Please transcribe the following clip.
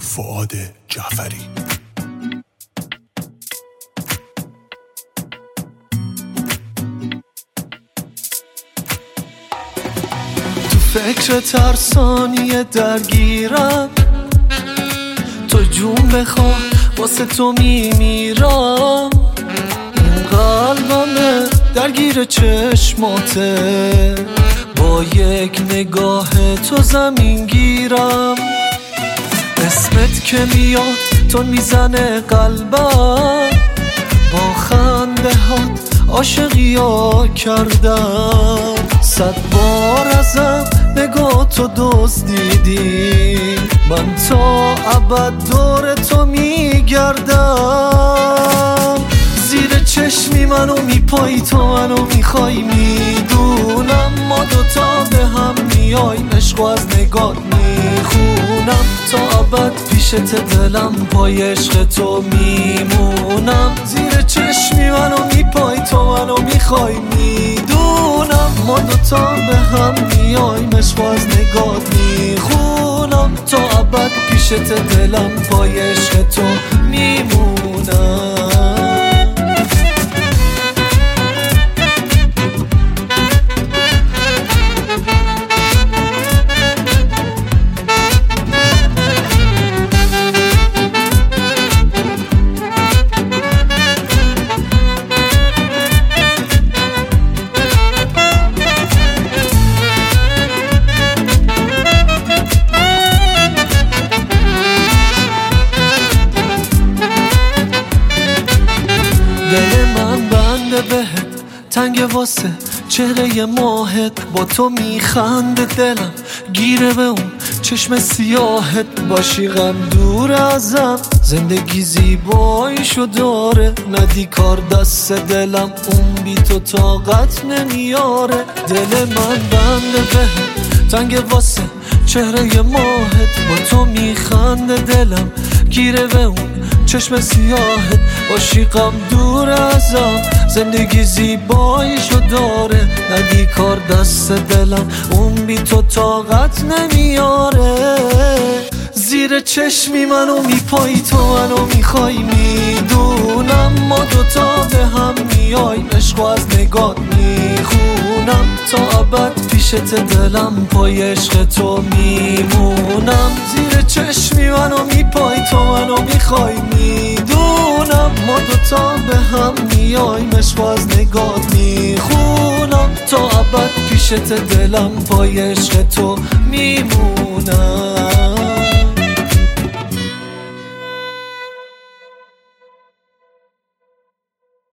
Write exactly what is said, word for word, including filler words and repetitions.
فؤاد جعفری. تو فکر ترسانی درگیرم، تو جون بخوا واسه تو میمیرم. این قلبمه درگیر چشماته، با یک نگاه تو زمین گیرم. اسمت که میاد تو میزنه قلبم، با خنده هات عاشقی ها کردم. صد بار ازم نگاه تو دزدیدی، من تا ابد دور تو میگردم. زیر چشمی منو میپایی تو منو میخوای، میدونم ما دوتا به هم میایم. عشقو از نگات میخونم، تا ابد پیشت دلم پای عشق تو میمونم. زیر چشمی منو میپایی تو منو میخوای، میدونم ما دوتا به هم میایم. عشقو از نگات میخونم، تا ابد پیشت دلم پای عشق تو میمونم. دل من بنده بهت تنگ واسه چهره ماهت، با تو میخنده دلم گیره به اون چشم سیاهت. باشی غم دور ازم، زندگی زیباییشو داره. ندی کار دست دلم، اون بی تو طاقت نمیاره. دل من بنده بهت تنگ واسه چهره ماهت، با تو میخنده دلم گیره به اون چشم سیاهت. باشی غم دور ازم، زندگی زیباییشو داره. ندی کار دست دلم، اون بی تو طاقت نمیاره. زیر چشمی منو میپایی تو منو میخوای، میدونم ما دوتا به هم میایم. عشقو از نگات میخونم، تا ابد پیشت دلم پای عشق تو میمونم. زیر چشمی منو میپایی تو منو میخوای، میدونم ما دوتا به هم میایم. عشقو از نگات میخونم، تا ابد پیشت دلم پای عشق تو میمونم.